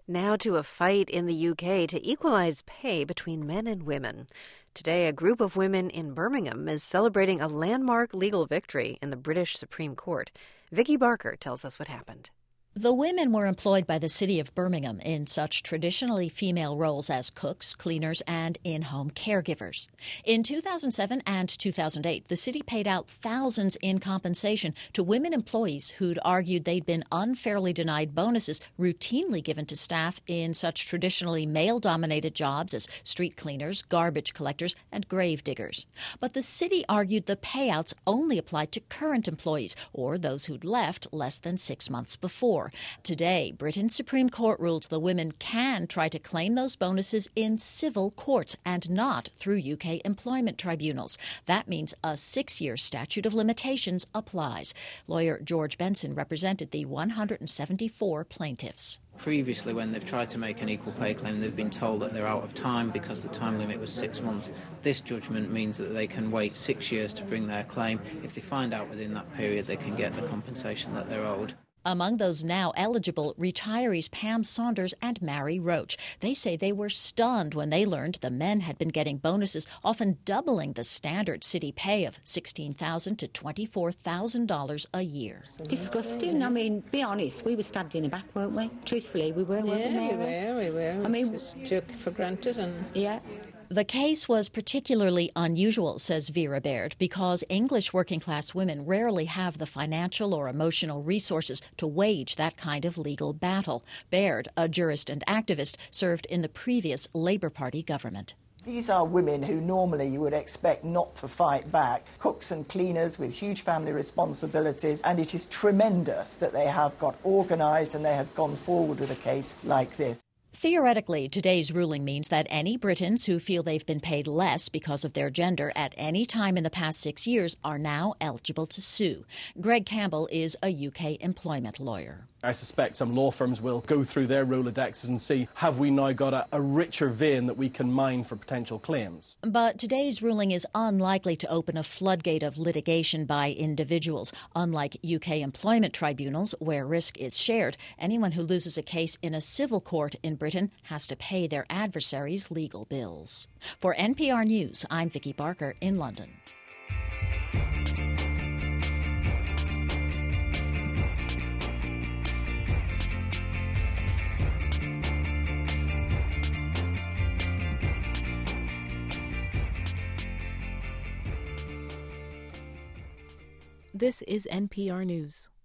Now to a fight in the UK to equalize pay between men and women. Today, a group of women in Birmingham is celebrating a landmark legal victory in the British Supreme Court. Vicky Barker tells us what happened. The women were employed by the city of Birmingham in such traditionally female roles as cooks, cleaners, and in-home caregivers. In 2007 and 2008, the city paid out thousands in compensation to women employees who'd argued they'd been unfairly denied bonuses routinely given to staff in such traditionally male-dominated jobs as street cleaners, garbage collectors, and grave diggers. But the city argued the payouts only applied to current employees or those who'd left less than 6 months before. Today, Britain's Supreme Court ruled the women can try to claim those bonuses in civil courts and not through UK employment tribunals. That means a 6-year statute of limitations applies. Lawyer George Benson represented the 174 plaintiffs. Previously, when they've tried to make an equal pay claim, they've been told that they're out of time because the time limit was 6 months. This judgment means that they can wait 6 years to bring their claim. If they find out within that period, they can get the compensation that they're owed. Among those now eligible, retirees Pam Saunders and Mary Roach. They say they were stunned when they learned the men had been getting bonuses, often doubling the standard city pay of $16,000 to $24,000 a year. Disgusting. I mean, be honest, we were stabbed in the back, weren't we? Truthfully, we were, weren't we, Mary? We were. I mean, just took for granted and... Yeah. The case was particularly unusual, says Vera Baird, because English working-class women rarely have the financial or emotional resources to wage that kind of legal battle. Baird, a jurist and activist, served in the previous Labour Party government. These are women who normally you would expect not to fight back, cooks and cleaners with huge family responsibilities, and it is tremendous that they have got organised and they have gone forward with a case like this. Theoretically, today's ruling means that any Britons who feel they've been paid less because of their gender at any time in the past 6 years are now eligible to sue. Greg Campbell is a UK employment lawyer. I suspect some law firms will go through their Rolodexes and see, have we now got a richer vein that we can mine for potential claims? But today's ruling is unlikely to open a floodgate of litigation by individuals. Unlike UK employment tribunals, where risk is shared, anyone who loses a case in a civil court in Britain has to pay their adversaries' legal bills. For NPR News, I'm Vicky Barker in London. This is NPR News.